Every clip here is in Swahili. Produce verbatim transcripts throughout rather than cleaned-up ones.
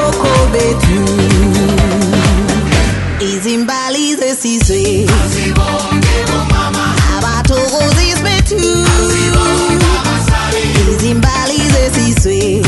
Koko betu Izimbali ze sizwe Abatoro zizbetu Izimbali ze sizwe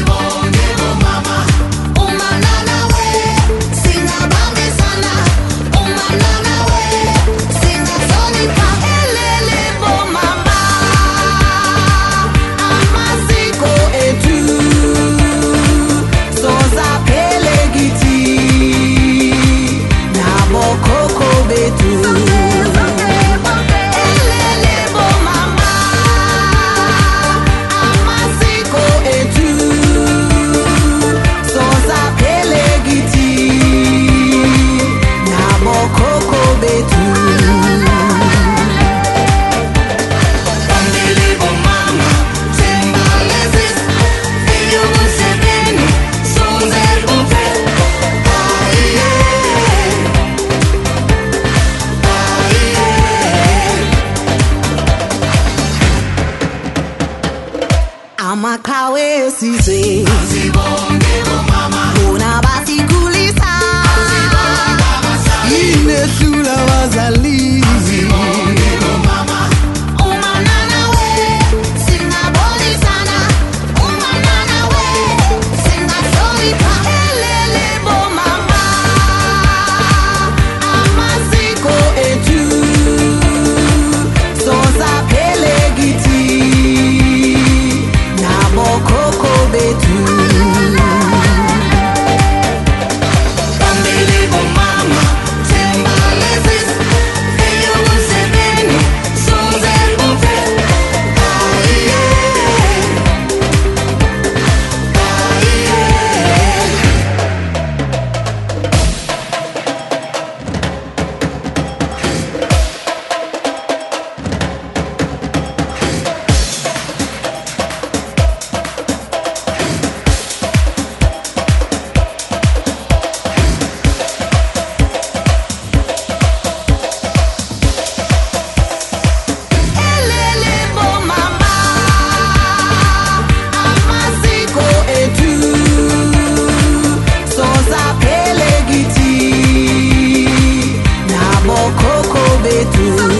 Amakawe sizwe Azibonge bo mama Una basikulisa Azibonge mama sali Inesula wazali Azibonge bo mama Umanana we Singa boli sana Umanana we Singa soli pa Elele bo mama Amasiko etu Sonza pele giti Koko betu Family bo mama Timbalezis Eyo musebeni Sonzer bufe Aiye Koko betu